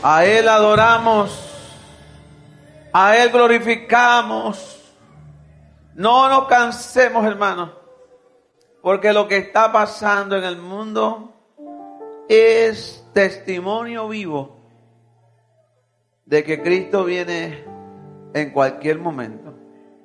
A Él adoramos. A Él glorificamos. No nos cansemos, hermanos, porque lo que está pasando en el mundo es testimonio vivo de que Cristo viene en cualquier momento.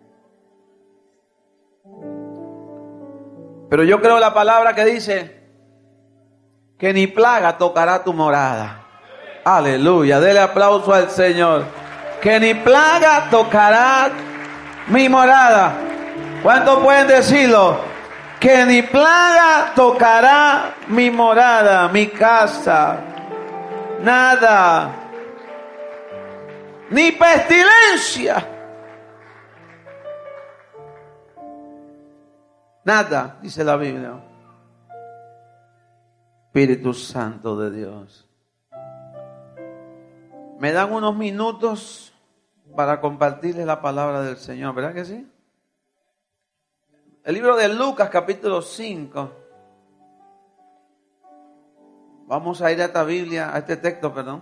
Pero yo creo la palabra que dice que ni plaga tocará tu morada. Aleluya, dele aplauso al Señor. Que ni plaga tocará mi morada. ¿Cuántos pueden decirlo? Que ni plaga tocará mi morada, mi casa. Nada. Ni pestilencia. Nada, dice la Biblia. Espíritu Santo de Dios. Me dan unos minutos para compartirles la palabra del Señor, ¿verdad que sí? El libro de Lucas, capítulo 5. Vamos a ir a esta Biblia, a este texto, perdón.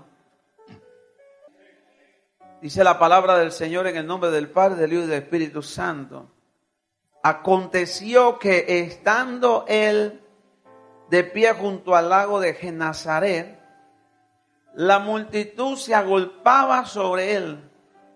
Dice la palabra del Señor en el nombre del Padre, del Hijo y del Espíritu Santo. Aconteció que estando él de pie junto al lago de Genezaret, la multitud se agolpaba sobre él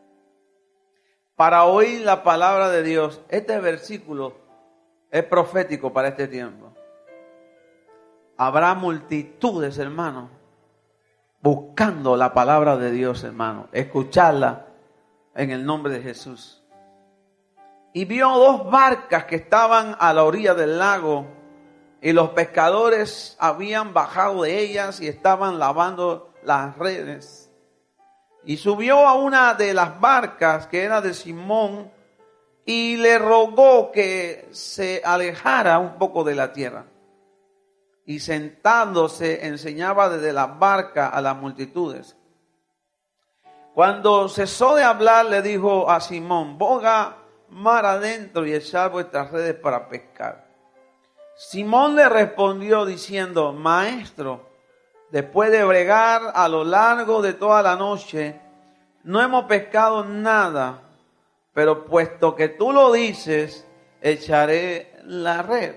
para oír la palabra de Dios. Este versículo es profético para este tiempo. Habrá multitudes, hermano, buscando la palabra de Dios, hermano. Escucharla en el nombre de Jesús. Y vio dos barcas que estaban a la orilla del lago, y los pescadores habían bajado de ellas y estaban lavando las redes. Y subió a una de las barcas, que era de Simón, y le rogó que se alejara un poco de la tierra. Y sentándose enseñaba desde la barca a las multitudes. Cuando cesó de hablar, le dijo a Simón: boga mar adentro y echad vuestras redes para pescar. Simón le respondió diciendo: Maestro, después de bregar a lo largo de toda la noche, no hemos pescado nada, pero puesto que tú lo dices, echaré la red.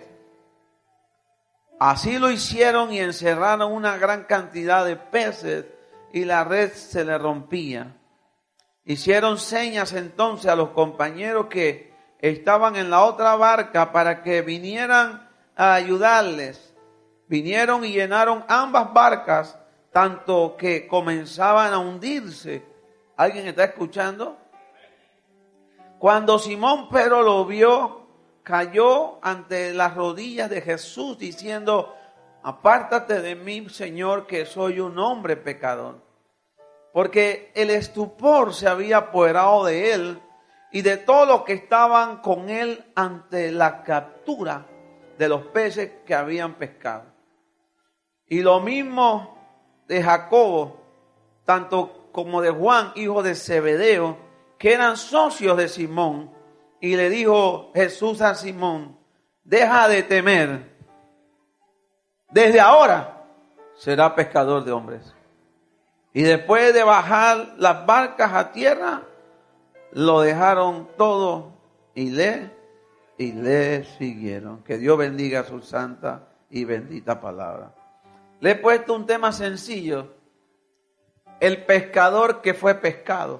Así lo hicieron y encerraron una gran cantidad de peces y la red se le rompía. Hicieron señas entonces a los compañeros que estaban en la otra barca para que vinieran a ayudarles. Vinieron y llenaron ambas barcas, tanto que comenzaban a hundirse. ¿Alguien está escuchando? Cuando Simón Pedro lo vio, cayó ante las rodillas de Jesús diciendo: apártate de mí, Señor, que soy un hombre pecador. Porque el estupor se había apoderado de él y de todos los que estaban con él ante la captura de los peces que habían pescado. Y lo mismo de Jacobo, tanto como de Juan, hijo de Zebedeo, que eran socios de Simón. Y le dijo Jesús a Simón: deja de temer, desde ahora será pescador de hombres. Y después de bajar las barcas a tierra, lo dejaron todo y le siguieron. Que Dios bendiga su santa y bendita palabra. Le he puesto un tema sencillo: el pescador que fue pescado.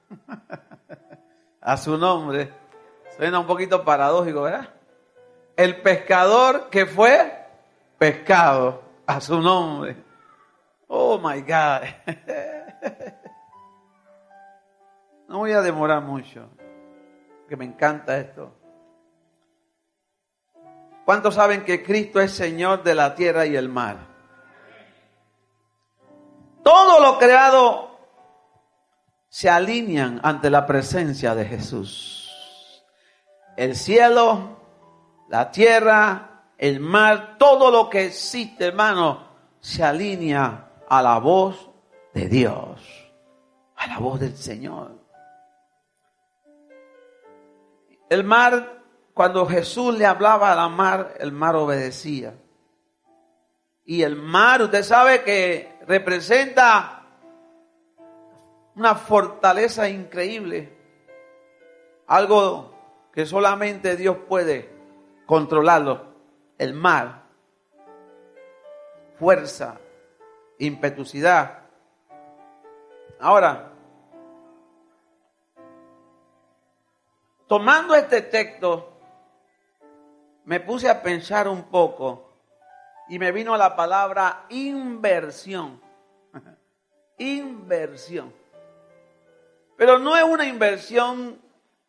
A su nombre. Suena un poquito paradójico, ¿verdad? El pescador que fue pescado. A su nombre. Oh my God. No voy a demorar mucho, que me encanta esto. ¿Cuántos saben que Cristo es Señor de la tierra y el mar? Todo lo creado se alinean ante la presencia de Jesús. El cielo, la tierra, el mar, todo lo que existe, hermano, se alinea a la voz de Dios, a la voz del Señor. El mar, cuando Jesús le hablaba al mar, el mar obedecía. Y el mar, usted sabe que representa una fortaleza increíble. Algo que solamente Dios puede controlarlo. El mar, fuerza, impetuosidad. Ahora, tomando este texto, me puse a pensar un poco y me vino la palabra inversión. Inversión. Pero no es una inversión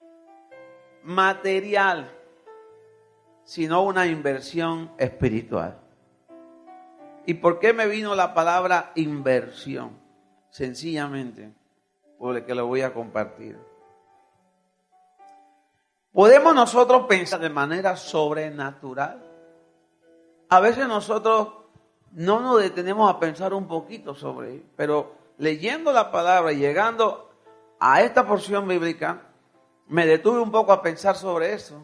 material, sino una inversión espiritual. ¿Y por qué me vino la palabra inversión? Sencillamente, porque lo voy a compartir. ¿Podemos nosotros pensar de manera sobrenatural? A veces nosotros no nos detenemos a pensar un poquito sobre ello, pero leyendo la palabra y llegando a esta porción bíblica, me detuve un poco a pensar sobre eso.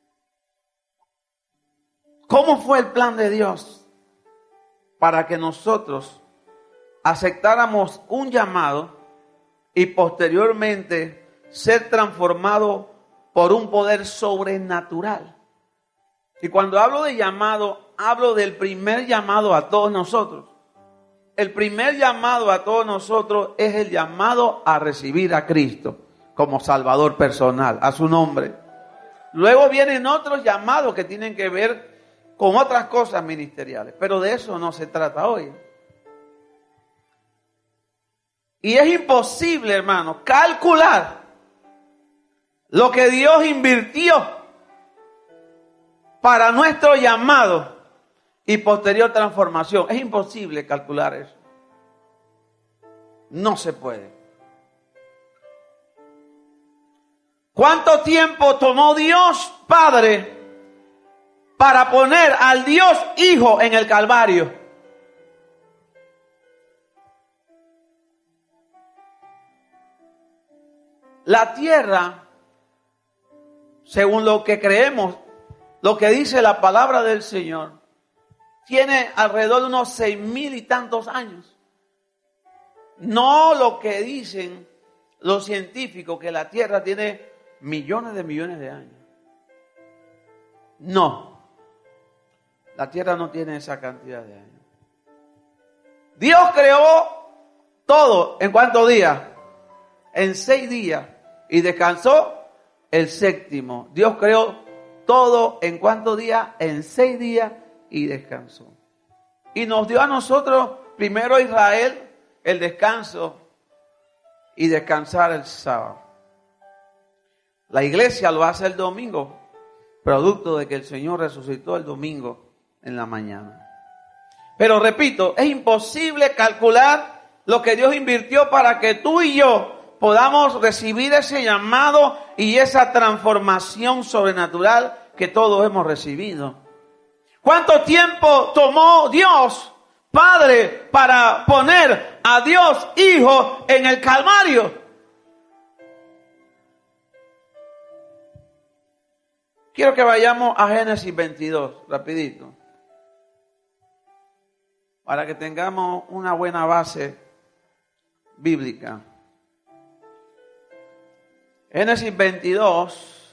¿Cómo fue el plan de Dios para que nosotros aceptáramos un llamado y posteriormente ser transformados por un poder sobrenatural? Y cuando hablo de llamado, hablo del primer llamado a todos nosotros. El primer llamado a todos nosotros es el llamado a recibir a Cristo como Salvador personal, a su nombre. Luego vienen otros llamados que tienen que ver con otras cosas ministeriales, pero de eso no se trata hoy. Y es imposible, hermano, calcular lo que Dios invirtió para nuestro llamado y posterior transformación. Es imposible calcular eso. No se puede. ¿Cuánto tiempo tomó Dios Padre para poner al Dios Hijo en el Calvario? La tierra, según lo que creemos, lo que dice la palabra del Señor, tiene alrededor de unos 6,000 y tantos años. No lo que dicen los científicos, que la tierra tiene millones de años. No, la tierra no tiene esa cantidad de años. Dios creó todo en ¿cuántos días? En 6 días. Y descansó el 7º. Dios creó todo en ¿cuántos días? En 6 días y descansó. Y nos dio a nosotros, primero a Israel, el descanso y descansar el sábado. La iglesia lo hace el domingo, producto de que el Señor resucitó el domingo en la mañana. Pero repito, es imposible calcular lo que Dios invirtió para que tú y yo podamos recibir ese llamado y esa transformación sobrenatural que todos hemos recibido. ¿Cuánto tiempo tomó Dios Padre para poner a Dios Hijo en el Calvario? Quiero que vayamos a Génesis 22, rapidito, para que tengamos una buena base bíblica. Génesis 22,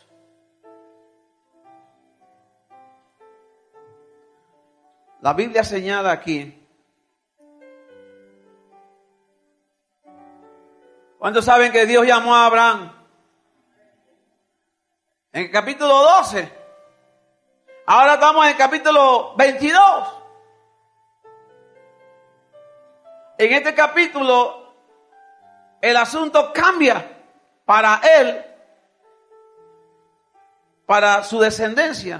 la Biblia señala aquí. ¿Cuántos saben que Dios llamó a Abraham? En el capítulo 12. Ahora estamos en el capítulo 22. En este capítulo el asunto cambia para él, para su descendencia.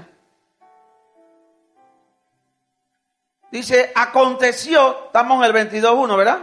Dice, aconteció, estamos en el 22:1, ¿verdad?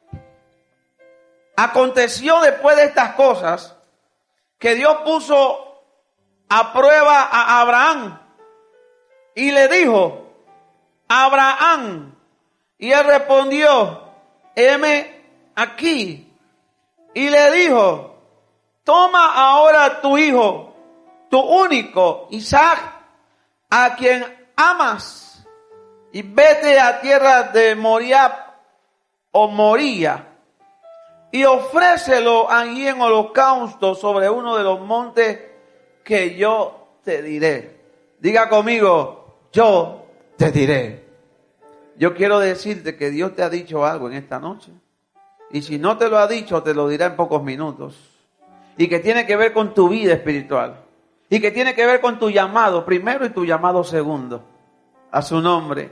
Aconteció después de estas cosas que Dios puso a prueba a Abraham y le dijo, Abraham, y él respondió, heme aquí, y le dijo, toma ahora tu hijo, tu único, Isaac, a quien amas, y vete a tierra de Moriah o Moría, y ofrécelo allí en holocausto sobre uno de los montes que yo te diré. Diga conmigo, yo te diré. Yo quiero decirte que Dios te ha dicho algo en esta noche. Y si no te lo ha dicho, te lo dirá en pocos minutos. Y que tiene que ver con tu vida espiritual. Y que tiene que ver con tu llamado primero y tu llamado segundo. A su nombre.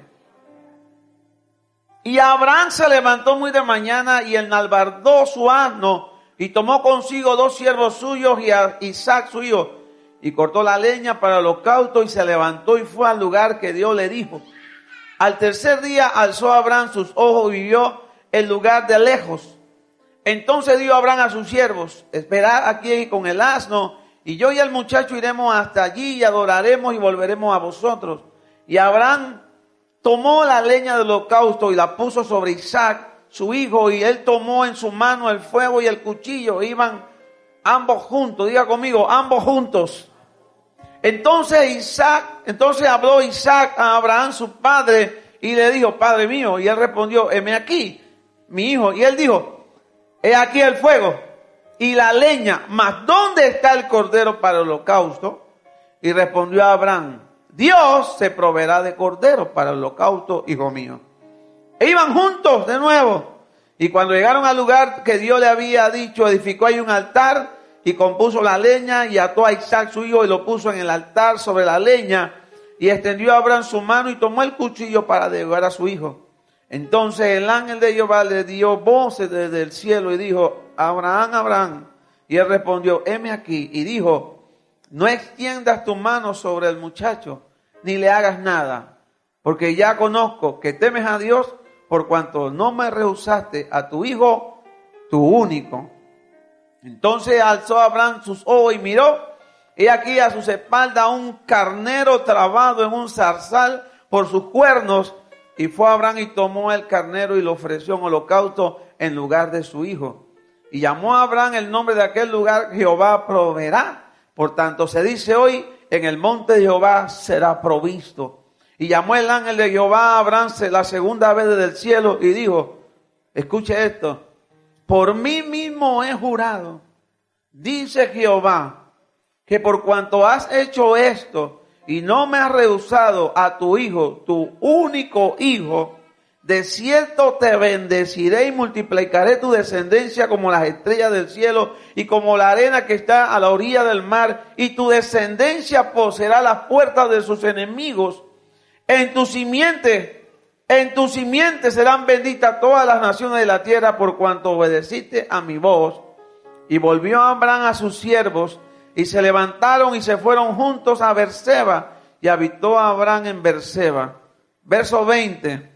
Y Abraham se levantó muy de mañana y enalbardó su asno y tomó consigo 2 siervos suyos y a Isaac su hijo. Y cortó la leña para el holocausto y se levantó y fue al lugar que Dios le dijo. Al tercer día alzó Abraham sus ojos y vio el lugar de lejos. Entonces dijo Abraham a sus siervos, esperad aquí con el asno, y yo y el muchacho iremos hasta allí y adoraremos y volveremos a vosotros. Y Abraham tomó la leña del holocausto y la puso sobre Isaac, su hijo, y él tomó en su mano el fuego y el cuchillo. Iban ambos juntos, diga conmigo, ambos juntos. Entonces habló Isaac a Abraham su padre y le dijo, Padre mío. Y él respondió, heme aquí, mi hijo. Y él dijo, he aquí el fuego y la leña, mas ¿dónde está el cordero para el holocausto? Y respondió Abraham, Dios se proveerá de cordero para el holocausto, hijo mío. E iban juntos de nuevo. Y cuando llegaron al lugar que Dios le había dicho, edificó ahí un altar y compuso la leña y ató a Isaac su hijo y lo puso en el altar sobre la leña. Y extendió a Abraham su mano y tomó el cuchillo para devorar a su hijo. Entonces el ángel de Jehová le dio voces desde el cielo y dijo, Abraham, Abraham. Y él respondió, heme aquí. Y dijo, no extiendas tu mano sobre el muchacho, ni le hagas nada, porque ya conozco que temes a Dios, por cuanto no me rehusaste a tu hijo, tu único. Entonces alzó Abraham sus ojos y miró, y aquí a sus espaldas un carnero trabado en un zarzal por sus cuernos, y fue Abraham y tomó el carnero y lo ofreció en holocausto en lugar de su hijo. Y llamó a Abraham el nombre de aquel lugar, Jehová proveerá. Por tanto se dice hoy, en el monte de Jehová será provisto. Y llamó el ángel de Jehová a Abraham la segunda vez desde el cielo y dijo, escuche esto, por mí mismo he jurado, dice Jehová, que por cuanto has hecho esto y no me has rehusado a tu hijo, tu único hijo, de cierto te bendeciré y multiplicaré tu descendencia como las estrellas del cielo y como la arena que está a la orilla del mar, y tu descendencia poseerá las puertas de sus enemigos. En tu simiente serán benditas todas las naciones de la tierra, por cuanto obedeciste a mi voz. Y volvió Abraham a sus siervos, y se levantaron y se fueron juntos a Berseba, y habitó Abraham en Berseba. Verso 20.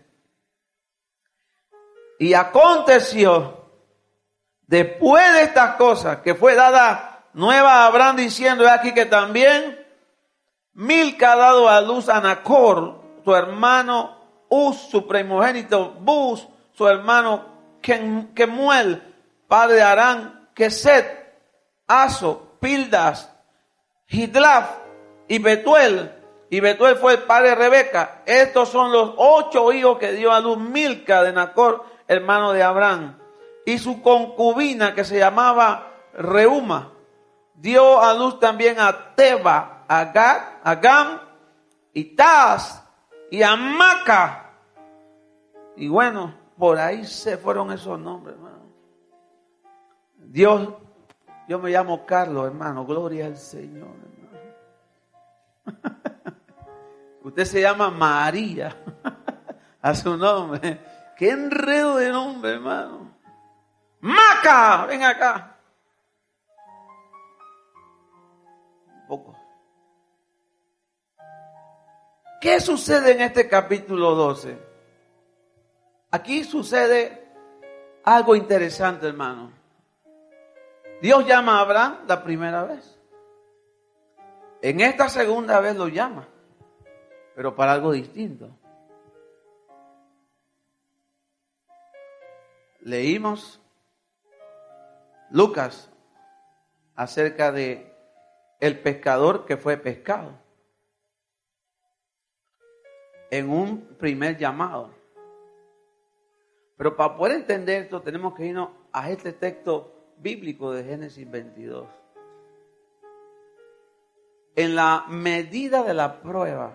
Y aconteció, después de estas cosas, que fue dada nueva a Abraham diciendo, he aquí que también Milca ha dado a luz a Nacor, su hermano Uz, su primogénito, Buz, su hermano Kemuel, padre de Arán, Keset, Aso, Pildas, Hidlaf y Betuel. Y Betuel fue el padre de Rebeca. Estos son los 8 hijos que dio a luz Milca de Nacor, hermano de Abraham. Y su concubina, que se llamaba Reuma, dio a luz también a Teba, a Gam, y Taz, y a Maca. Y bueno, por ahí se fueron esos nombres, hermano. Yo me llamo Carlos, hermano. Gloria al Señor, hermano. Usted se llama María. A su nombre. Qué enredo de nombre, hermano. Maca, ven acá. Un poco. ¿Qué sucede en este capítulo 12? Aquí sucede algo interesante, hermano. Dios llama a Abraham la primera vez. En esta segunda vez lo llama, pero para algo distinto. Leímos Lucas acerca de el pescador que fue pescado en un primer llamado. Pero para poder entender esto tenemos que irnos a este texto bíblico de Génesis 22. En la medida de la prueba,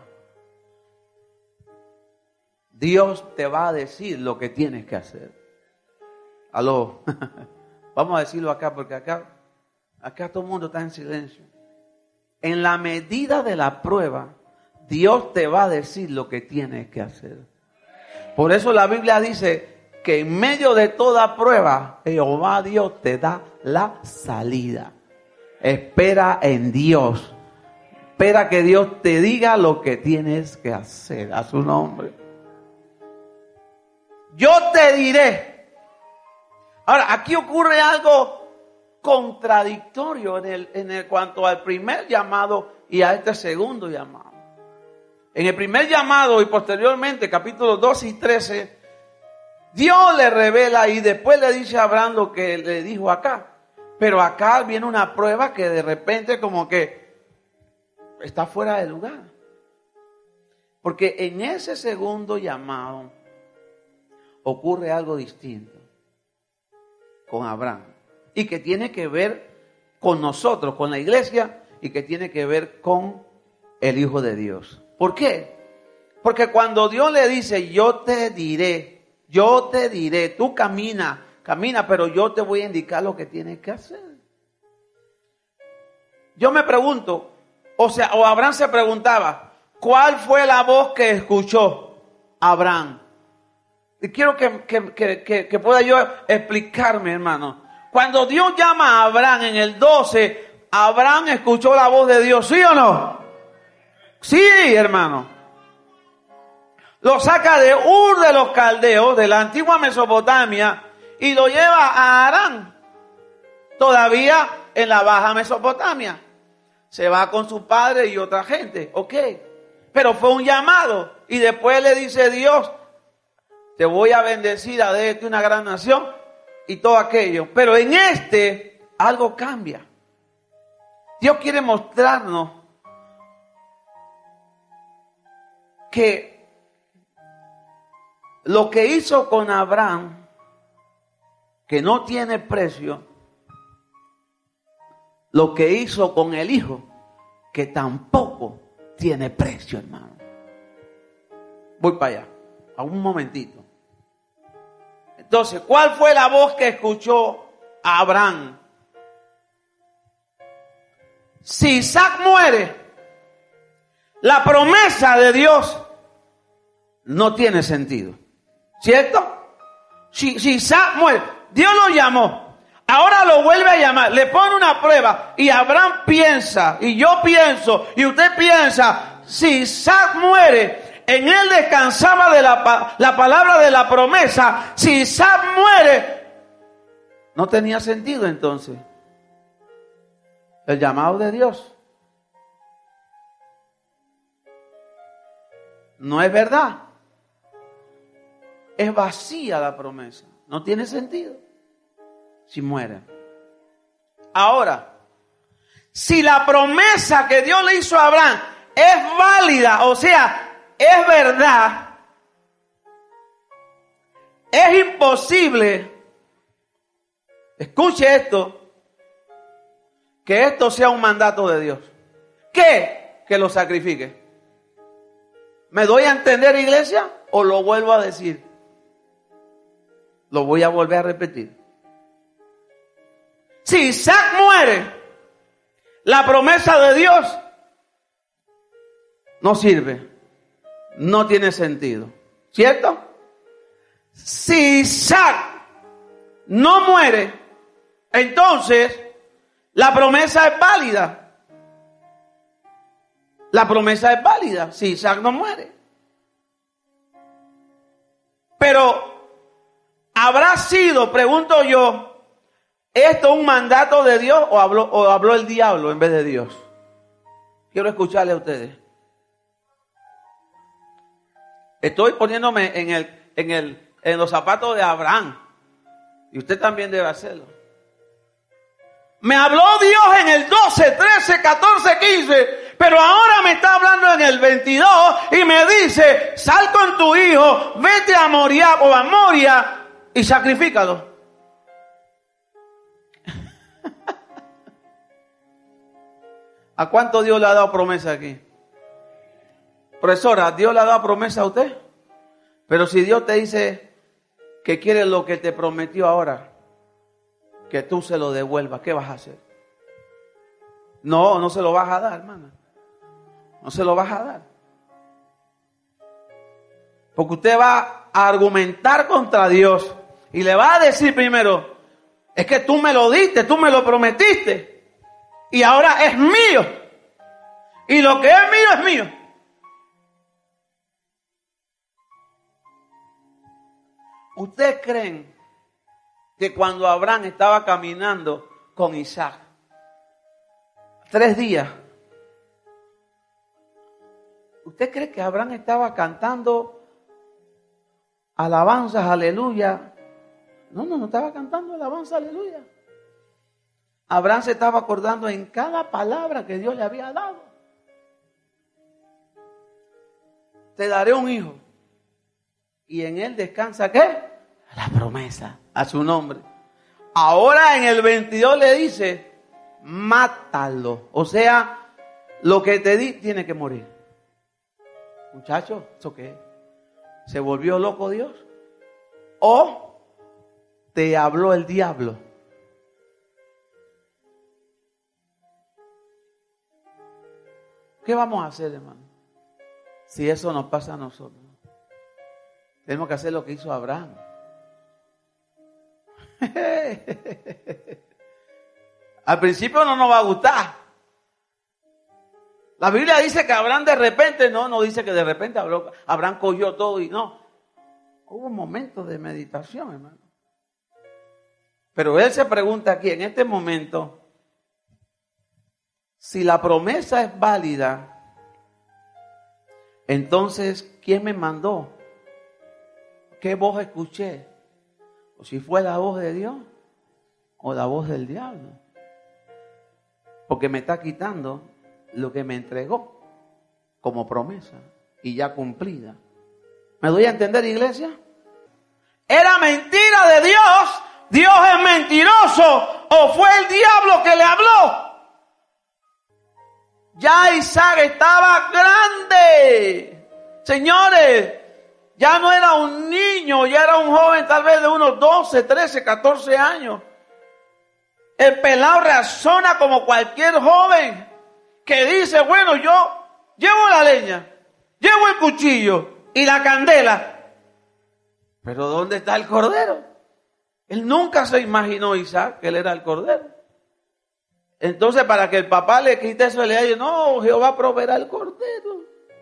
Dios te va a decir lo que tienes que hacer. Aló, vamos a decirlo acá porque acá todo el mundo está en silencio. En la medida de la prueba, Dios te va a decir lo que tienes que hacer. Por eso la Biblia dice que en medio de toda prueba, Jehová Dios te da la salida. Espera en Dios. Espera que Dios te diga lo que tienes que hacer. A su nombre. Yo te diré. Ahora, aquí ocurre algo contradictorio en cuanto al primer llamado y a este segundo llamado. En el primer llamado y posteriormente, capítulos 12 y 13, Dios le revela y después le dice a Abraham lo que le dijo acá. Pero acá viene una prueba que de repente como que está fuera de lugar. Porque en ese segundo llamado ocurre algo distinto con Abraham. Y que tiene que ver con nosotros, con la iglesia, y que tiene que ver con el Hijo de Dios. ¿Por qué? Porque cuando Dios le dice, yo te diré, tú camina, pero yo te voy a indicar lo que tienes que hacer. Yo me pregunto, o Abraham se preguntaba, ¿cuál fue la voz que escuchó Abraham? Y quiero que pueda yo explicarme, hermano. Cuando Dios llama a Abraham en el 12, Abraham escuchó la voz de Dios, ¿sí o no? Sí, hermano. Lo saca de Ur de los Caldeos, de la antigua Mesopotamia, y lo lleva a Harán, todavía en la baja Mesopotamia. Se va con su padre y otra gente, ok. Pero fue un llamado, y después le dice Dios, te voy a bendecir, a darte una gran nación, y todo aquello. Pero en algo cambia. Dios quiere mostrarnos que lo que hizo con Abraham, que no tiene precio, lo que hizo con el hijo, que tampoco tiene precio, hermano. Voy para allá, a un momentito. Entonces, ¿cuál fue la voz que escuchó Abraham? Si Isaac muere, la promesa de Dios no tiene sentido. ¿Cierto? Si Isaac muere, Dios lo llamó, ahora lo vuelve a llamar, le pone una prueba y Abraham piensa, y yo pienso, y usted piensa, si Isaac muere, en él descansaba de la palabra de la promesa. Si Isaac muere, no tenía sentido entonces el llamado de Dios. No es verdad. Es vacía la promesa. No tiene sentido si muere. Ahora, si la promesa que Dios le hizo a Abraham es válida, o sea, es verdad, es imposible, escuche esto, que esto sea un mandato de Dios. ¿Qué? Que lo sacrifique. ¿Me doy a entender, iglesia? ¿O lo vuelvo a decir? Lo voy a volver a repetir. Si Isaac muere, la promesa de Dios no sirve. No tiene sentido. ¿Cierto? Si Isaac no muere, entonces la promesa es válida. La promesa es válida si Isaac no muere. Pero ¿habrá sido, pregunto yo, esto un mandato de Dios o habló el diablo en vez de Dios? Quiero escucharle a ustedes. Estoy poniéndome en los zapatos de Abraham. Y usted también debe hacerlo. Me habló Dios en el 12, 13, 14, 15. Pero ahora me está hablando en el 22 y me dice, sal con tu hijo, vete a Moria y sacrifícalo. ¿A cuánto Dios le ha dado promesa aquí? Profesora, ¿Dios le ha dado promesa a usted? Pero si Dios te dice que quiere lo que te prometió ahora, que tú se lo devuelvas, ¿qué vas a hacer? No, no se lo vas a dar, hermana. No se lo vas a dar. Porque usted va a argumentar contra Dios y le va a decir primero, es que tú me lo diste, tú me lo prometiste y ahora es mío. Y lo que es mío es mío. ¿Ustedes creen que cuando Abraham estaba caminando con Isaac, 3 días, ¿usted cree que Abraham estaba cantando alabanzas, aleluya? No estaba cantando alabanzas, aleluya. Abraham se estaba acordando en cada palabra que Dios le había dado. Te daré un hijo. Y en él descansa, ¿qué? La promesa a su nombre. Ahora en el 22 le dice, mátalo. O sea, lo que te di tiene que morir. Muchachos, ¿eso qué? ¿Se volvió loco Dios? ¿O te habló el diablo? ¿Qué vamos a hacer, hermano? Si eso nos pasa a nosotros. Tenemos que hacer lo que hizo Abraham. Al principio no nos va a gustar. La Biblia dice que Abraham de repente, no dice que de repente Abraham cogió todo y no. Hubo un momento de meditación, hermano. Pero él se pregunta aquí, en este momento, si la promesa es válida, entonces, ¿quién me mandó? ¿Qué voz escuché? O si fue la voz de Dios o la voz del diablo. Porque me está quitando lo que me entregó como promesa y ya cumplida. ¿Me doy a entender, iglesia? ¿Era mentira de Dios? ¿Dios es mentiroso? ¿O fue el diablo que le habló? Ya Isaac estaba grande. Señores, ya no era un niño, ya era un joven tal vez de unos 12, 13, 14 años. El pelado razona como cualquier joven que dice, bueno, yo llevo la leña, llevo el cuchillo y la candela. Pero ¿dónde está el cordero? Él nunca se imaginó, Isaac, que él era el cordero. Entonces, para que el papá le quite eso, le dice, no, Jehová proveerá el cordero.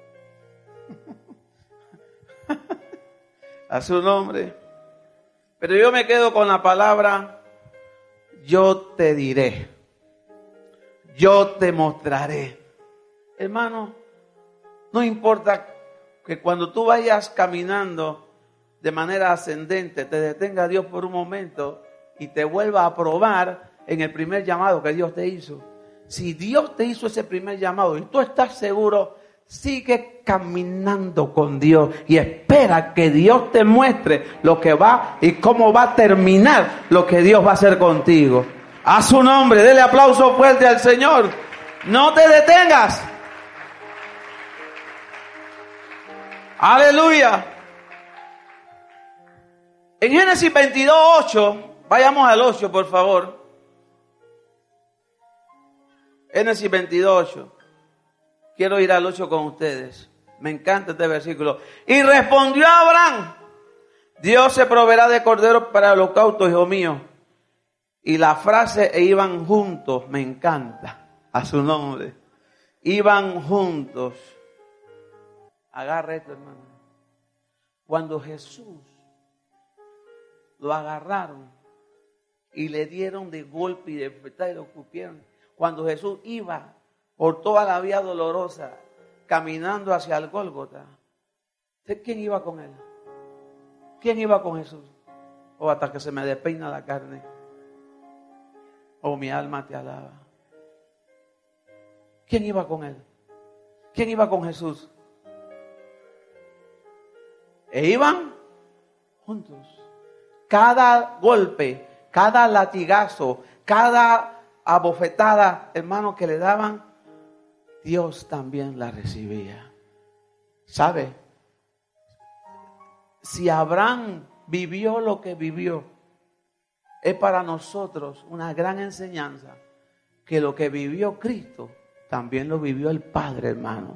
A su nombre. Pero yo me quedo con la palabra, yo te diré, yo te mostraré. Hermano, no importa que cuando tú vayas caminando de manera ascendente, te detenga Dios por un momento y te vuelva a probar en el primer llamado que Dios te hizo. Si Dios te hizo ese primer llamado y tú estás seguro, sigue caminando con Dios y espera que Dios te muestre lo que va y cómo va a terminar lo que Dios va a hacer contigo. A su nombre, dele aplauso fuerte al Señor. No te detengas. Aleluya. En Génesis 22:8, vayamos al 8 por favor. Génesis 22:8. Quiero ir al 8 con ustedes. Me encanta este versículo. Y respondió Abraham, Dios se proveerá de corderos para el holocausto, hijo mío. Y la frase, e iban juntos, me encanta. A su nombre. Iban juntos. Agarra esto, hermano. Cuando Jesús lo agarraron y le dieron de golpe y de bofetada y lo escupieron. Cuando Jesús iba por toda la vía dolorosa, caminando hacia el Gólgota, ¿quién iba con él? ¿Quién iba con Jesús? Oh, hasta que se me despeina la carne. Oh, mi alma te alaba. ¿Quién iba con él? ¿Quién iba con Jesús? E iban juntos. Cada golpe, cada latigazo, cada abofetada, hermano, que le daban, Dios también la recibía. ¿Sabe? Si Abraham vivió lo que vivió, es para nosotros una gran enseñanza que lo que vivió Cristo también lo vivió el Padre, hermano.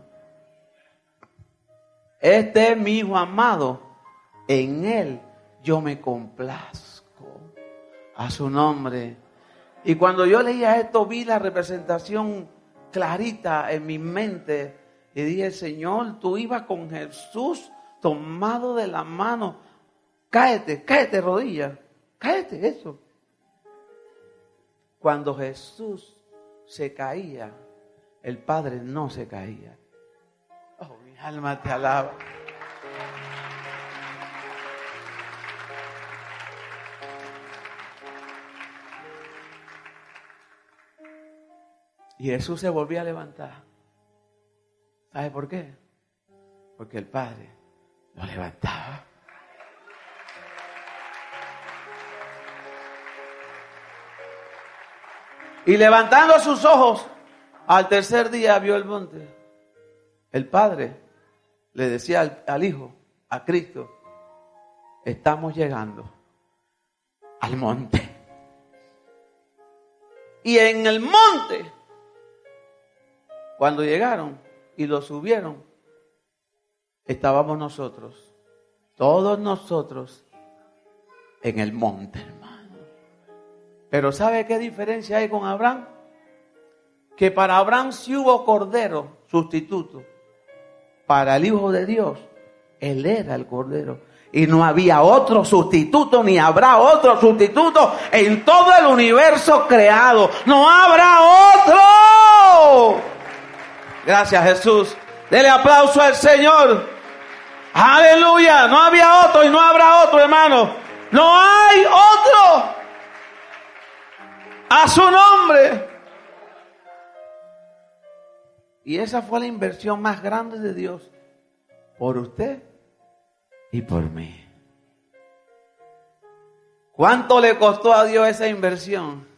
Este es mi Hijo amado, en Él yo me complazco. A su nombre. Y cuando yo leía esto, vi la representación clarita en mi mente y dije, Señor, tú ibas con Jesús tomado de la mano. Cáete rodilla, cáete eso. Cuando Jesús se caía, el Padre no se caía. Oh, mi alma te alaba. Y Jesús se volvía a levantar. ¿Sabe por qué? Porque el Padre lo levantaba. Y levantando sus ojos, al tercer día vio el monte. El Padre le decía al Hijo, a Cristo, estamos llegando al monte. Y en el monte, cuando llegaron y lo subieron, estábamos nosotros, todos nosotros, en el monte, hermano. Pero ¿sabe qué diferencia hay con Abraham? Que para Abraham sí hubo cordero sustituto. Para el Hijo de Dios, Él era el cordero. Y no había otro sustituto, ni habrá otro sustituto en todo el universo creado. ¡No habrá otro! Gracias, Jesús. Dele aplauso al Señor. Aleluya. No había otro y no habrá otro, hermano. No hay otro. A su nombre. Y esa fue la inversión más grande de Dios por usted y por mí. ¿Cuánto le costó a Dios esa inversión?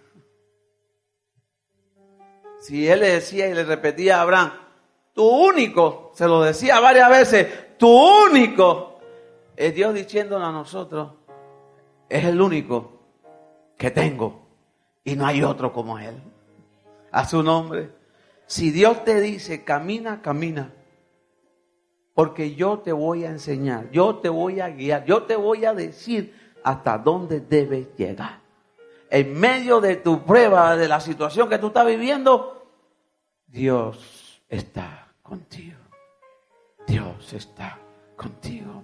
Si Él le decía y le repetía a Abraham, tu único, se lo decía varias veces, tu único, es Dios diciéndonos a nosotros, es el único que tengo y no hay otro como Él. A su nombre. Si Dios te dice, camina, camina. Porque yo te voy a enseñar, yo te voy a guiar, yo te voy a decir hasta dónde debes llegar. En medio de tu prueba, de la situación que tú estás viviendo, Dios está contigo. Dios está contigo.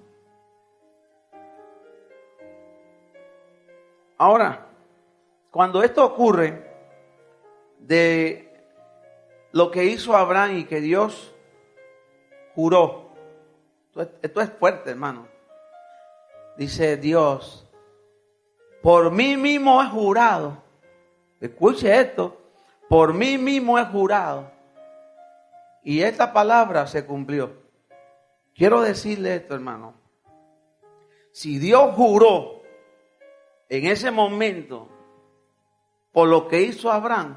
Ahora, cuando esto ocurre, de lo que hizo Abraham y que Dios juró, esto es fuerte, hermano. Dice Dios, por mí mismo he jurado. Escuche esto, por mí mismo he jurado. Y esta palabra se cumplió. Quiero decirle esto, hermano. Si Dios juró en ese momento por lo que hizo Abraham,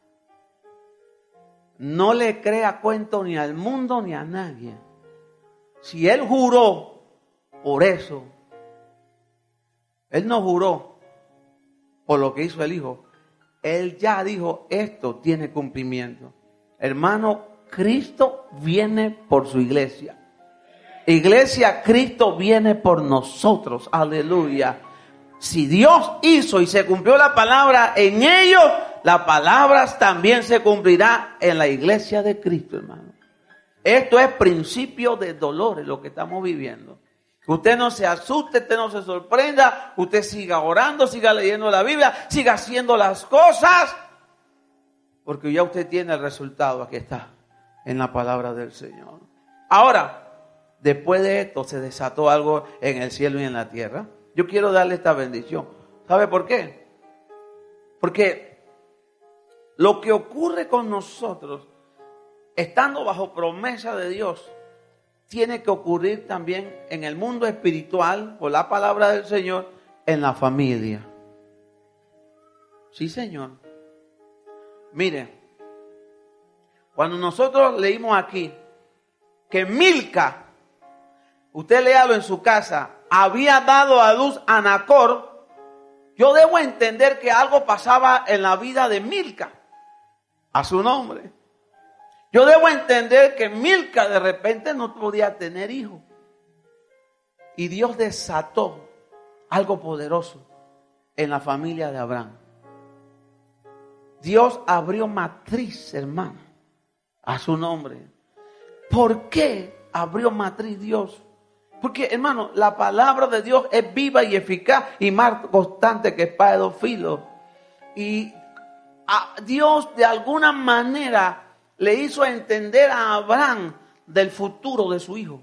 no le crea cuento ni al mundo ni a nadie. Si Él juró por eso, Él no juró por lo que hizo el Hijo. Él ya dijo, esto tiene cumplimiento. Hermano, Cristo viene por su iglesia. Iglesia, Cristo viene por nosotros. Aleluya. Si Dios hizo y se cumplió la palabra en ellos, las palabras también se cumplirá en la iglesia de Cristo, hermano. Esto es principio de dolores, lo que estamos viviendo. Usted no se asuste, usted no se sorprenda, usted siga orando, siga leyendo la Biblia, siga haciendo las cosas, porque ya usted tiene el resultado, aquí está, en la palabra del Señor. Ahora, después de esto se desató algo en el cielo y en la tierra. Yo quiero darle esta bendición. ¿Sabe por qué? Porque lo que ocurre con nosotros, estando bajo promesa de Dios, tiene que ocurrir también en el mundo espiritual, por la palabra del Señor, en la familia. Sí, Señor. Mire, Cuando nosotros leímos aquí que Milca, usted léalo en su casa, había dado a luz a Nacor, yo debo entender que algo pasaba en la vida de Milca, a su nombre. Yo debo entender que Milca de repente no podía tener hijos. Y Dios desató algo poderoso en la familia de Abraham. Dios abrió matriz, hermano, a su nombre. ¿Por qué abrió matriz Dios? Porque, hermano, la palabra de Dios es viva y eficaz y más constante que espada de dos filos. Y a Dios de alguna manera le hizo entender a Abraham del futuro de su hijo.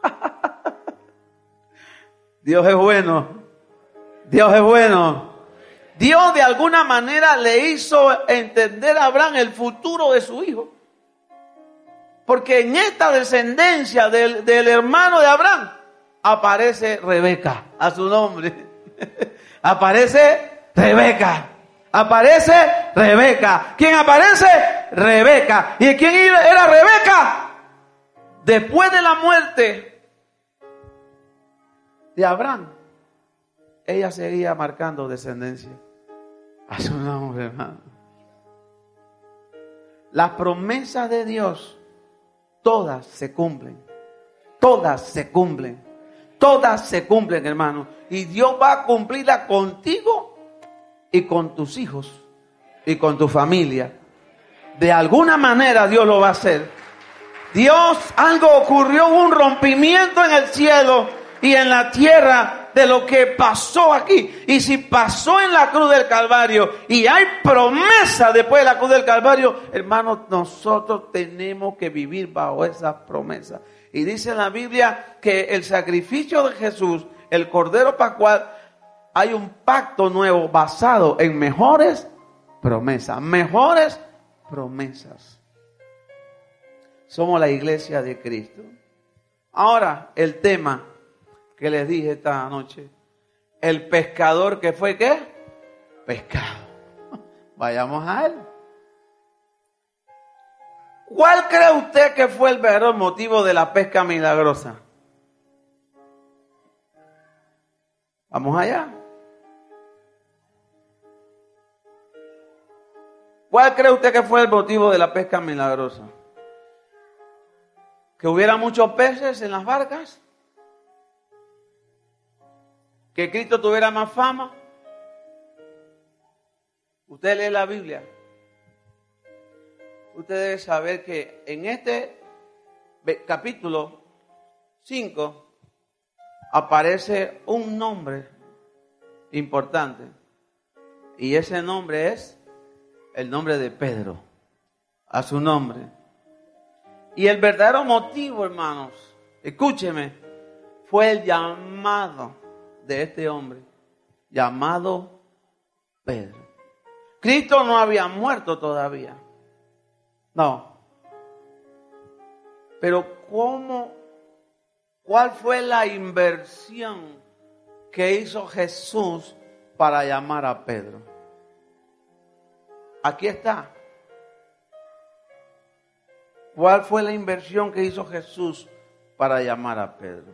Dios es bueno. Dios es bueno. Dios de alguna manera le hizo entender a Abraham el futuro de su hijo. Porque en esta descendencia del hermano de Abraham aparece Rebeca, a su nombre. Aparece Rebeca. Aparece Rebeca. ¿Quién aparece? Rebeca. ¿Y quién era Rebeca? Después de la muerte de Abraham, ella seguía marcando descendencia. A su nombre, hermano. Las promesas de Dios, todas se cumplen. Todas se cumplen. Todas se cumplen, hermano. Y Dios va a cumplirla contigo y con tus hijos y con tu familia. De alguna manera Dios lo va a hacer. Dios, algo ocurrió, un rompimiento en el cielo y en la tierra de lo que pasó aquí. Y si pasó en la cruz del Calvario y hay promesa después de la cruz del Calvario, hermanos, nosotros tenemos que vivir bajo esas promesas. Y dice en la Biblia que el sacrificio de Jesús, el Cordero Pascual, hay un pacto nuevo basado en mejores promesas. Mejores promesas. Somos la iglesia de Cristo. Ahora, el tema que les dije esta noche. El pescador que fue, ¿qué? Pescado. Vayamos a él. ¿Cuál cree usted que fue el verdadero motivo de la pesca milagrosa? Vamos allá. ¿Cuál cree usted que fue el motivo de la pesca milagrosa? ¿Que hubiera muchos peces en las barcas? ¿Que Cristo tuviera más fama? Usted lee la Biblia. Usted debe saber que en este capítulo 5 aparece un nombre importante. Y ese nombre es el nombre de Pedro. A su nombre. Y el verdadero motivo, hermanos, escúcheme, fue el llamado de este hombre, llamado Pedro. Cristo no había muerto todavía. No. Pero ¿cuál fue la inversión que hizo Jesús para llamar a Pedro? Aquí está. ¿Cuál fue la inversión que hizo Jesús para llamar a Pedro?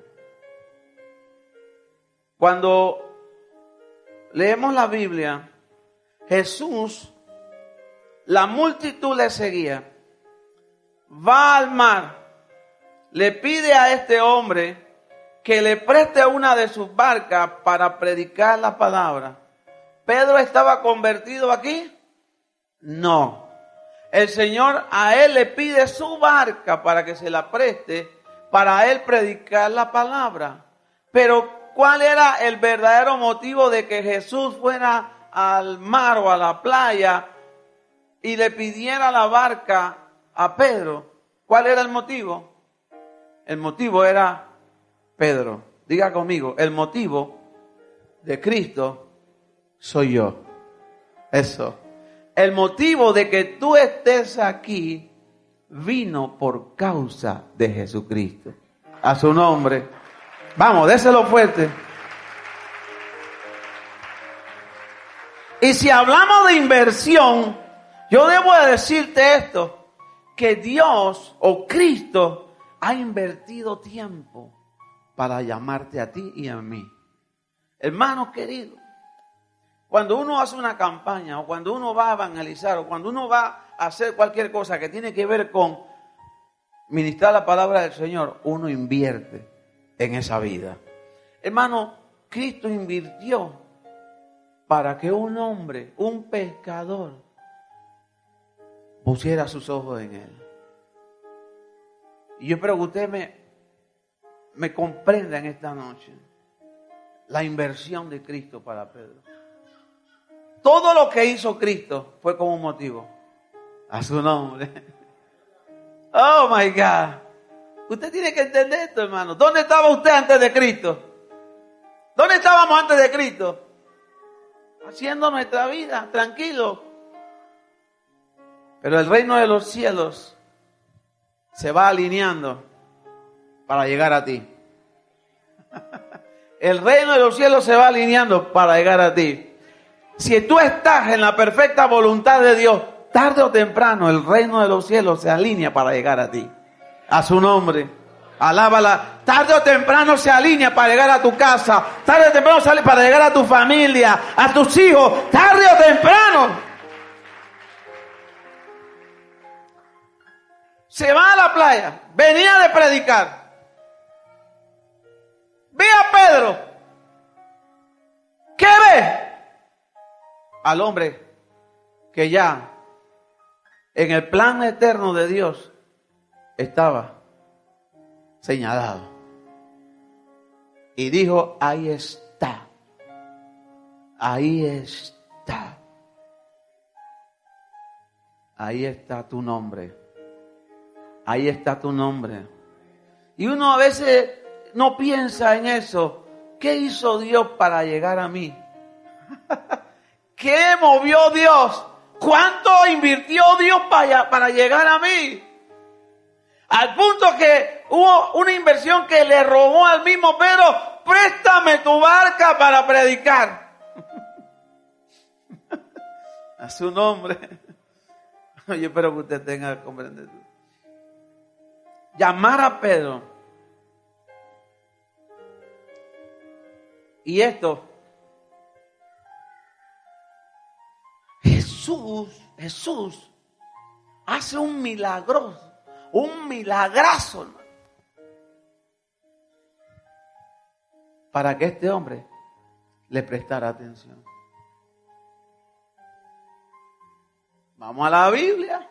Cuando leemos la Biblia, Jesús, la multitud le seguía, va al mar, le pide a este hombre que le preste una de sus barcas para predicar la palabra. ¿Pedro estaba convertido aquí? No. El Señor a él le pide su barca para que se la preste para él predicar la palabra. Pero ¿cuál era el verdadero motivo de que Jesús fuera al mar o a la playa y le pidiera la barca a Pedro? ¿Cuál era el motivo? El motivo era Pedro. Diga conmigo, el motivo de Cristo soy yo. Eso. El motivo de que tú estés aquí vino por causa de Jesucristo. A su nombre. Vamos, déselo fuerte. Y si hablamos de inversión, yo debo de decirte esto, que Dios o Cristo ha invertido tiempo para llamarte a ti y a mí. Hermanos queridos, cuando uno hace una campaña o cuando uno va a evangelizar o cuando uno va a hacer cualquier cosa que tiene que ver con ministrar la palabra del Señor, uno invierte en esa vida. Hermano, Cristo invirtió para que un hombre, un pescador, pusiera sus ojos en él. Y yo espero que usted me comprenda en esta noche la inversión de Cristo para Pedro. Todo lo que hizo Cristo fue con un motivo. A su nombre. Oh my God. Usted tiene que entender esto, hermano. ¿Dónde estaba usted antes de Cristo? ¿Dónde estábamos antes de Cristo? Haciendo nuestra vida, tranquilo. Pero el reino de los cielos se va alineando para llegar a ti. El reino de los cielos se va alineando para llegar a ti. Si tú estás en la perfecta voluntad de Dios, tarde o temprano el reino de los cielos se alinea para llegar a ti. A su nombre. Alábala. Tarde o temprano se alinea para llegar a tu casa. Tarde o temprano sale para llegar a tu familia, a tus hijos. Tarde o temprano. Se va a la playa. Venía de predicar. Ve a Pedro. ¿Qué ve? Al hombre que ya en el plan eterno de Dios estaba señalado. Y dijo, ahí está. Ahí está. Ahí está tu nombre. Ahí está tu nombre. Y uno a veces no piensa en eso. ¿Qué hizo Dios para llegar a mí? ¿Qué movió Dios? ¿Cuánto invirtió Dios para llegar a mí? Al punto que hubo una inversión que le robó al mismo Pedro. Préstame tu barca para predicar. A su nombre. Yo espero que usted tenga que comprender. Llamar a Pedro. Y esto. Jesús hace un milagroso, un milagrazo, hermano, para que este hombre le prestara atención. Vamos a la Biblia.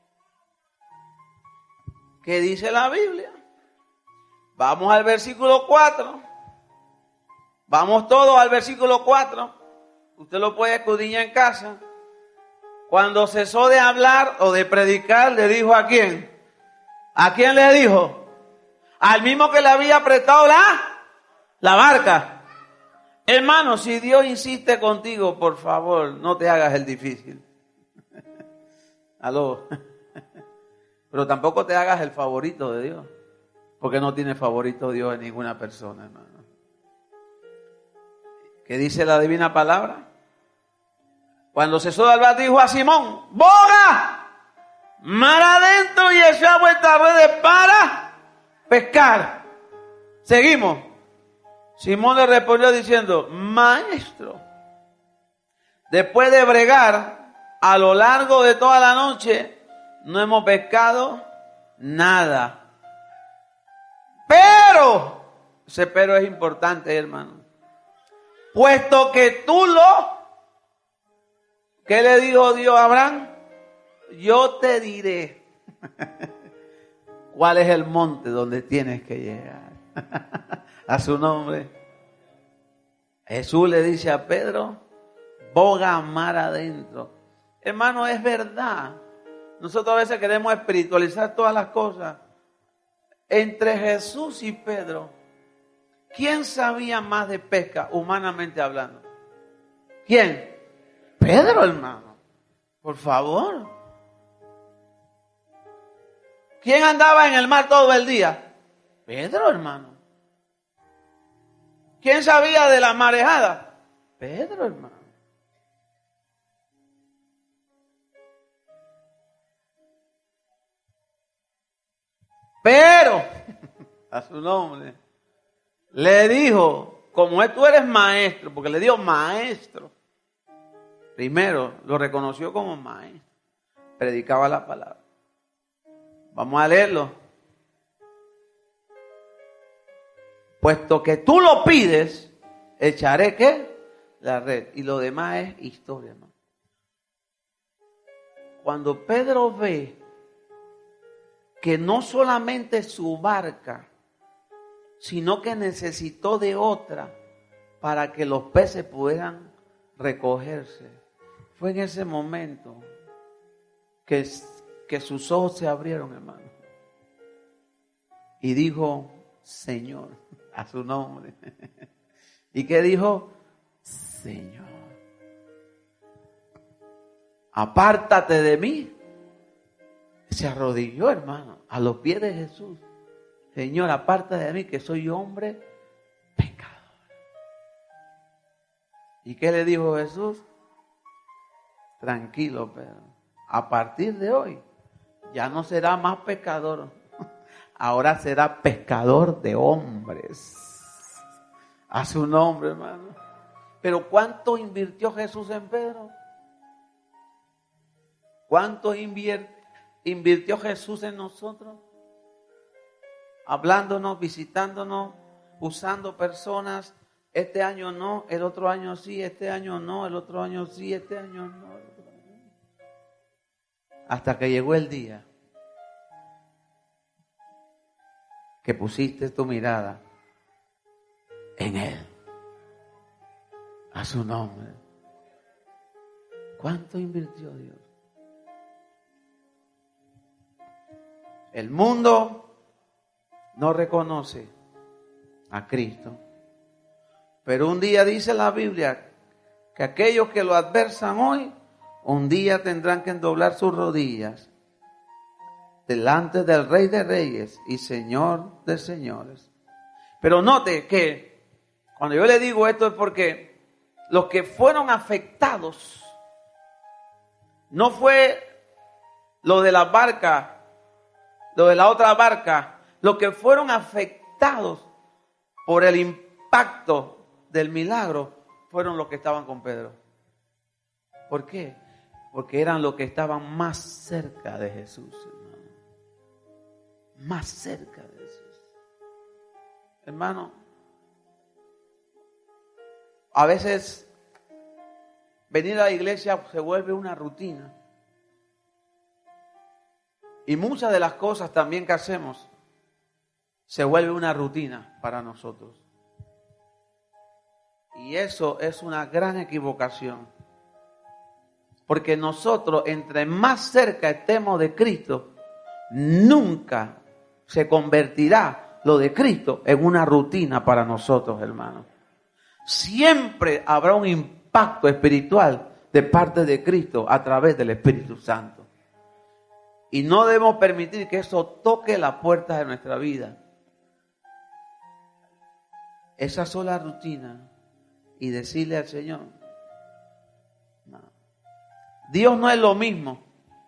¿Qué dice la Biblia? Vamos al versículo 4. Vamos todos al versículo 4. Usted lo puede escudriñar en casa. Cuando cesó de hablar o de predicar, le dijo ¿a quién? ¿A quién le dijo? Al mismo que le había prestado la barca. Hermano, si Dios insiste contigo, por favor, no te hagas el difícil. Aló. Pero tampoco te hagas el favorito de Dios. Porque no tiene favorito Dios en ninguna persona, hermano. ¿Qué dice la divina palabra? Cuando cesó de hablar, dijo a Simón, boga mar adentro y echó vuestras redes para pescar. Seguimos. Simón le respondió diciendo, maestro, después de bregar a lo largo de toda la noche, no hemos pescado nada. Pero, ese pero es importante, hermano. Puesto que tú ¿qué le dijo Dios a Abraham? Yo te diré cuál es el monte donde tienes que llegar. A su nombre. Jesús le dice a Pedro, boga mar adentro. Hermano, es verdad. Nosotros a veces queremos espiritualizar todas las cosas. Entre Jesús y Pedro, ¿quién sabía más de pesca, humanamente hablando? ¿Quién? Pedro, hermano. Por favor. ¿Quién andaba en el mar todo el día? Pedro, hermano. ¿Quién sabía de la marejada? Pedro, hermano. Pero, a su nombre, le dijo, como tú eres maestro, porque le dio maestro. Primero, lo reconoció como maestro. Predicaba la palabra. Vamos a leerlo. Puesto que tú lo pides, echaré ¿qué? La red. Y lo demás es historia, hermano. Cuando Pedro ve que no solamente su barca, sino que necesitó de otra para que los peces pudieran recogerse, fue en ese momento que sus ojos se abrieron, hermano. Y dijo, Señor, a su nombre. ¿Y qué dijo? Señor, apártate de mí. Se arrodilló, hermano, a los pies de Jesús. Señor, apártate de mí, que soy hombre pecador. ¿Y qué le dijo Jesús? Tranquilo, Pedro. A partir de hoy, ya no será más pecador. Ahora será pescador de hombres. A su nombre, hermano. Pero ¿cuánto invirtió Jesús en Pedro? ¿Cuánto invirtió Jesús en nosotros? Hablándonos, visitándonos, usando personas. Este año no, el otro año sí, este año no, el otro año sí, este año no. Hasta que llegó el día que pusiste tu mirada en Él. A su nombre. ¿Cuánto invirtió Dios? El mundo no reconoce a Cristo. Pero un día dice la Biblia que aquellos que lo adversan hoy, un día tendrán que doblar sus rodillas delante del Rey de Reyes y Señor de Señores. Pero note que cuando yo le digo esto es porque los que fueron afectados no fue lo de la barca, lo de la otra barca, los que fueron afectados por el impacto del milagro fueron los que estaban con Pedro. ¿Por qué? Porque eran los que estaban más cerca de Jesús, hermano. Más cerca de Jesús. Hermano, a veces venir a la iglesia se vuelve una rutina. Y muchas de las cosas también que hacemos se vuelve una rutina para nosotros. Y eso es una gran equivocación. Porque nosotros, entre más cerca estemos de Cristo, nunca se convertirá lo de Cristo en una rutina para nosotros, hermanos. Siempre habrá un impacto espiritual de parte de Cristo a través del Espíritu Santo. Y no debemos permitir que eso toque las puertas de nuestra vida. Esa sola rutina y decirle al Señor, no. Dios no es lo mismo.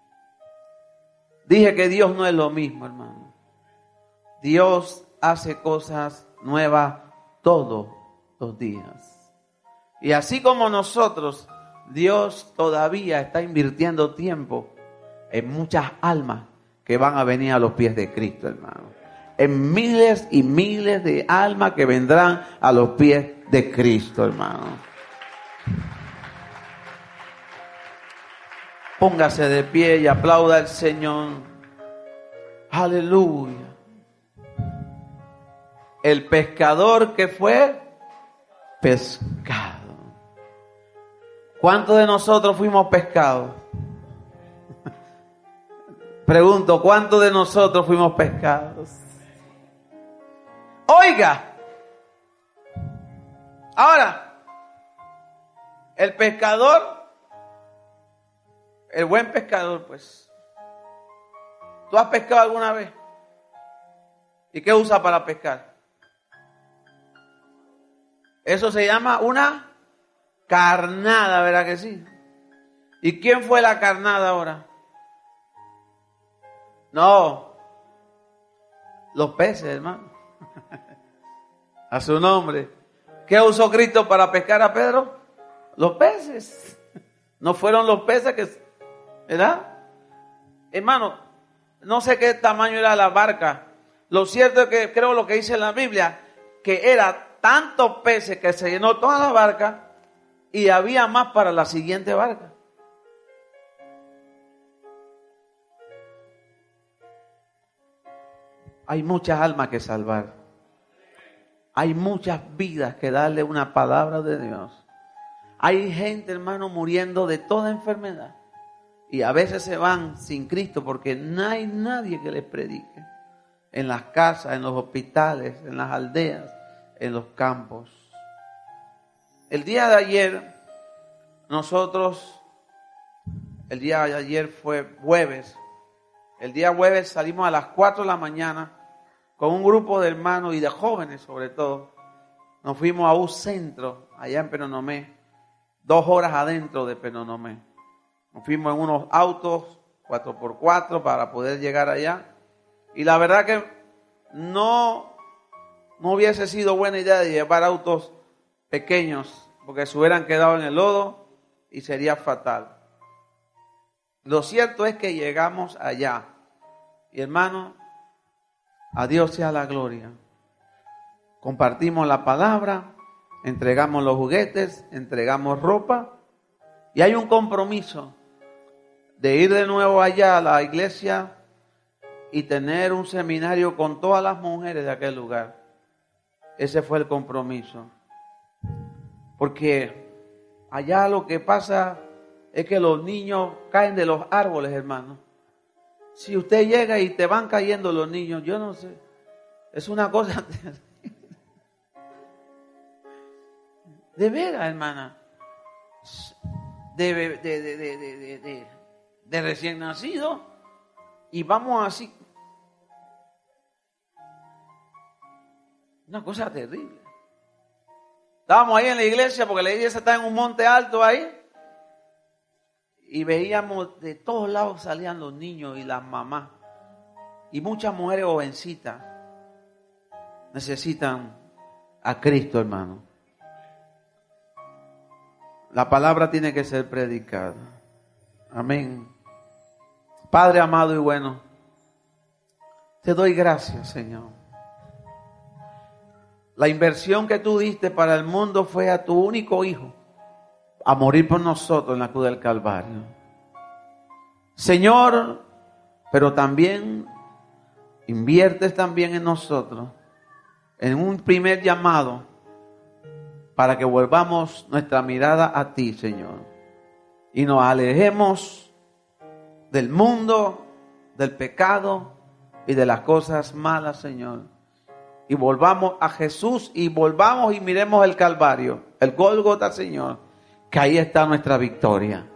Dije que Dios no es lo mismo, hermano. Dios hace cosas nuevas todos los días. Y así como nosotros, Dios todavía está invirtiendo tiempo en muchas almas que van a venir a los pies de Cristo, hermano. En miles y miles de almas que vendrán a los pies de Cristo, hermano. Póngase de pie y aplauda al Señor. Aleluya. El pescador que fue pescado. ¿Cuántos de nosotros fuimos pescados? Pregunto, ¿cuántos de nosotros fuimos pescados? Oiga, ahora, el pescador, el buen pescador, pues, ¿tú has pescado alguna vez? ¿Y qué usa para pescar? Eso se llama una carnada, ¿verdad que sí? ¿Y quién fue la carnada ahora? No, Los peces, hermano. A su nombre. ¿Qué usó Cristo para pescar a Pedro? Los peces. No fueron los peces que, ¿verdad? Hermano, no sé qué tamaño era la barca. Lo cierto es que creo lo que dice en la Biblia, que era tantos peces que se llenó toda la barca y había más para la siguiente barca. Hay muchas almas que salvar. Hay muchas vidas que darle una palabra de Dios. Hay gente, hermano, muriendo de toda enfermedad. Y a veces se van sin Cristo porque no hay nadie que les predique. En las casas, en los hospitales, en las aldeas, en los campos. El día de ayer, el día de ayer fue jueves. El día jueves salimos a las 4 de la mañana con un grupo de hermanos y de jóvenes sobre todo. Nos fuimos a un centro allá en Penonomé, 2 horas adentro de Penonomé. Nos fuimos en unos autos 4x4 para poder llegar allá. Y la verdad que no hubiese sido buena idea de llevar autos pequeños, porque se hubieran quedado en el lodo y sería fatal. Lo cierto es que llegamos allá. Y hermano, a Dios sea la gloria. Compartimos la palabra, entregamos los juguetes, entregamos ropa. Y hay un compromiso de ir de nuevo allá a la iglesia y tener un seminario con todas las mujeres de aquel lugar. Ese fue el compromiso. Porque allá lo que pasa es que los niños caen de los árboles, hermano. Si usted llega y te van cayendo los niños, yo no sé. Es una cosa de veras, hermana. De recién nacido. Y vamos así. Una cosa terrible. Estábamos ahí en la iglesia, porque la iglesia está en un monte alto ahí. Y veíamos de todos lados salían los niños y las mamás. Y muchas mujeres jovencitas necesitan a Cristo, hermano. La palabra tiene que ser predicada. Amén. Padre amado y bueno, te doy gracias, Señor. La inversión que tú diste para el mundo fue a tu único Hijo, a morir por nosotros en la cruz del Calvario. Señor, pero también inviertes también en nosotros, en un primer llamado, para que volvamos nuestra mirada a ti, Señor, y nos alejemos del mundo, del pecado y de las cosas malas, Señor, y volvamos a Jesús y volvamos y miremos el Calvario, el Gólgota, Señor, que ahí está nuestra victoria.